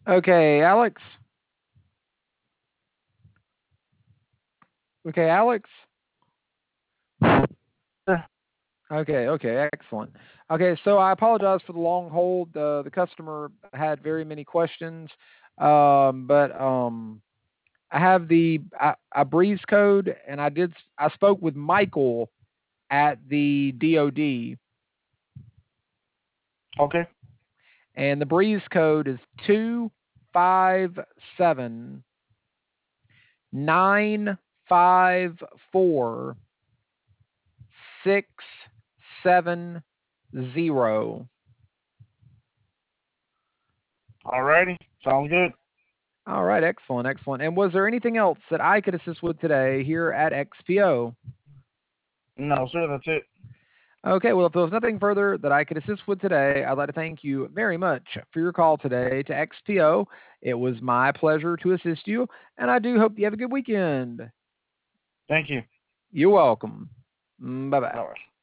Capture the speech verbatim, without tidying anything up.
Okay, Alex. Okay, Alex. Okay, okay, excellent. Okay, so I apologize for the long hold. Uh, the customer had very many questions, um, but um, I have the I, I breeze code, and I did I spoke with Michael at the D O D, Okay. and the breeze code is two five seven nine five four six seven zero. Alrighty. Sounds good. All right, excellent, excellent. And was there anything else that I could assist with today here at X P O? No, sir. That's it. Okay, well, if there was nothing further that I could assist with today, I'd like to thank you very much for your call today to X P O. It was my pleasure to assist you, and I do hope you have a good weekend. Thank you. You're welcome. Bye bye. All right.